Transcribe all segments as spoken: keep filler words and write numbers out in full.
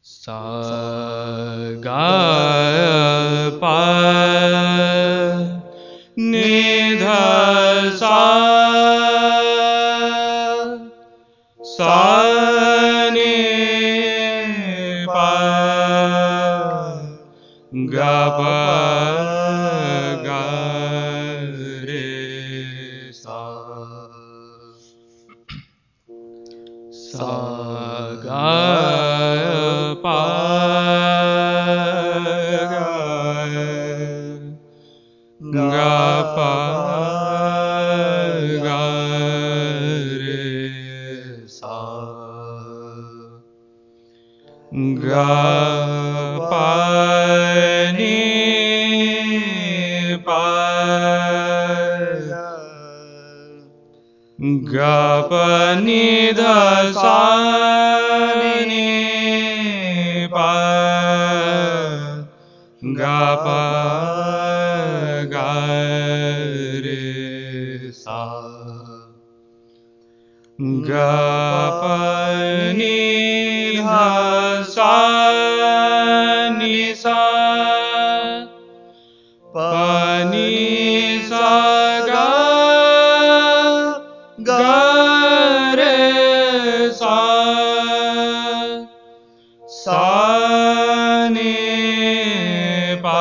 सा गा पा नि धा सा सा नि पा गा पा गा रे सा सा गा पा गा पा गा रे सा गा पा नि पा गा पा नि धा सा नि पा गा पा गा रे सा गा पा नि धा सा नि सा पा नि सा गा गा रे सा सा नि पा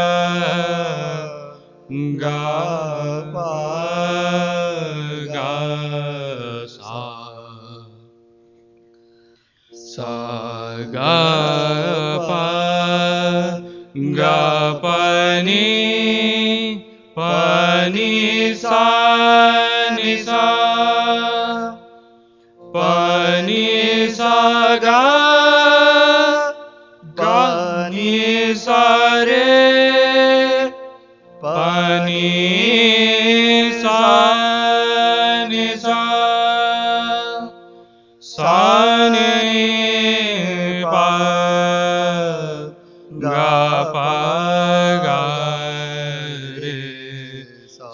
गा पा गा सा सा गा पा गा पा नि पा नि सा नि सा पा नि सा गा गा नि सा रे पा नि सा नि सा सा नि पा गा पा गा रे सा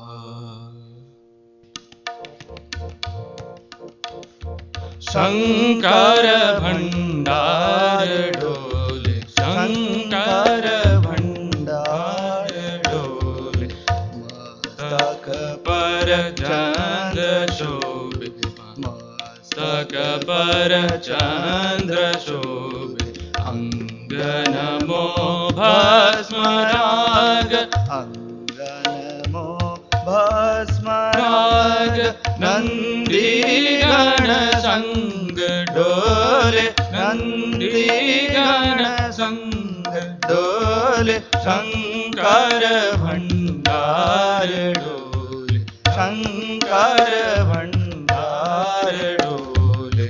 शंकर भंडार डोले शंकर भंडार डोले मस्तक पर चंद्र शोभे मस्तक पर चंद्र शोभे अंग नमो भस्म राग अंग नमो भस्म राग नंदी गण संग डोले नंदी गण संग डोले शंकर भंडार डोले शंकर भंडार डोले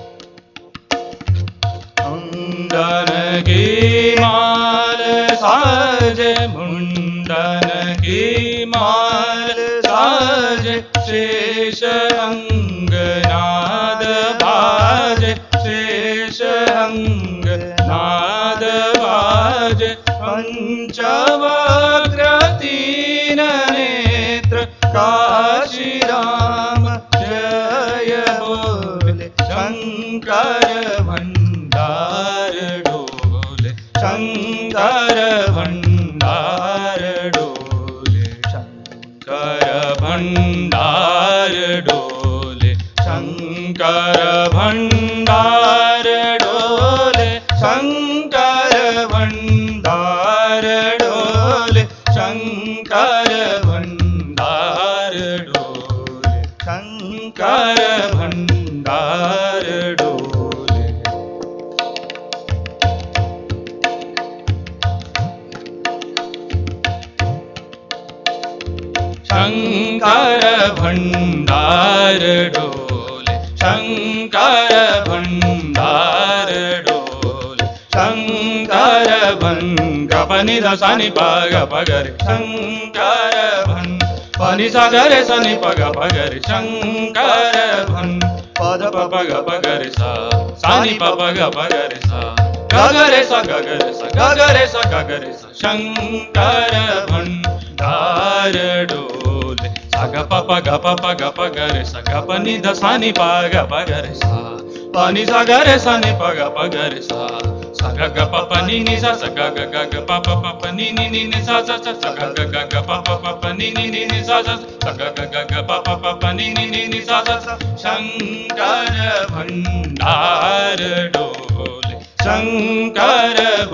मुंडन की माल साजे मुंडन की माल साजे शेष अंग नाद बाजे शेष अंग नाद बाजे पंचवक्र तीन नेत्र काशी राम जय बोले शंकर भंडार डोले शंकर भंडार डोले शंकर भंडार डोले शंकर भंडार डोले शंकर भंडार डोले शंकर भंडार डोले शंकर भंडार डोले शंकर भंडार डोले शंकर भंडार डोले शंकर भं गपनि ध सनि प ग प ग रे शंकर भं पनि सा ग रे सनि प ग प ग रे शंकर भं पद प प ग प ग रे सा सनि प प ग प ग रे सा ग ग रे सा ग ग रे सा ग ग रे सा ग ग रे सा शंकर भंडार डोले सा ग प प ग प प ग प ग रे सा ग प नि ध सा नि प ग प ग रे सा pani sa ga re sa ni pa ga pa ga re sa sa ga ga pa pa ni ni sa sa ga ga ga ga pa pa pa pa ni ni ni ni sa sa sa sa ga ga ga ga pa pa pa pa ni ni ni ni sa sa sa ga ga ga ga pa pa pa pa ni ni ni ni sa sa sa Shankar भंडार डोले शंकर